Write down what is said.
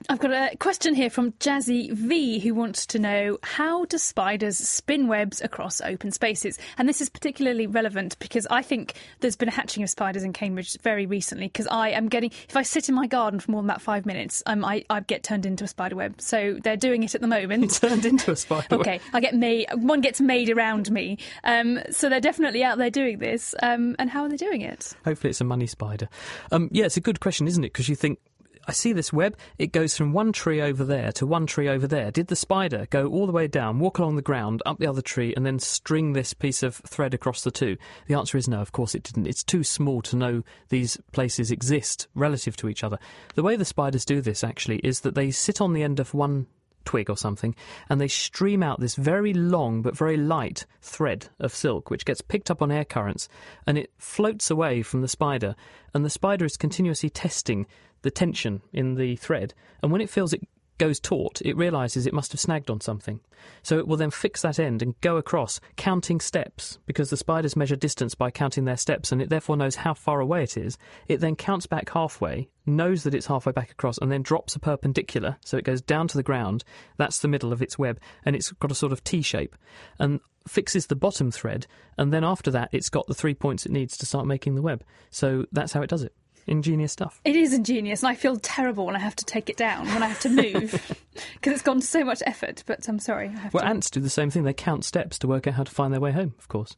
I've got a question here from Jazzy V, who wants to know, how do spiders spin webs across open spaces? And this is particularly relevant because I think there's been a hatching of spiders in Cambridge very recently, because I am getting, if I sit in my garden for more than about 5 minutes, I get turned into a spider web. So they're doing it at the moment. You're turned into a spider web? Okay, one gets made around me. So they're definitely out there doing this. And how are they doing it? Hopefully it's a money spider. Yeah, it's a good question, isn't it? Because you think, I see this web, it goes from one tree over there to one tree over there. Did the spider go all the way down, walk along the ground, up the other tree, and then string this piece of thread across the two? The answer is no, of course it didn't. It's too small to know these places exist relative to each other. The way the spiders do this, actually, is that they sit on the end of one twig or something, and they stream out this very long but very light thread of silk, which gets picked up on air currents, and it floats away from the spider, and the spider is continuously testing the tension in the thread, and when it feels it goes taut, it realises it must have snagged on something. So it will then fix that end and go across, counting steps, because the spiders measure distance by counting their steps, and it therefore knows how far away it is. It then counts back halfway, knows that it's halfway back across, and then drops a perpendicular, so it goes down to the ground. That's the middle of its web, and it's got a sort of T-shape, and fixes the bottom thread, and then after that it's got the 3 points it needs to start making the web. So that's how it does it. Ingenious stuff. It is ingenious, and I feel terrible when I have to take it down, when I have to move, because it's gone to so much effort, but I'm sorry. Ants do the same thing. They count steps to work out how to find their way home, of course.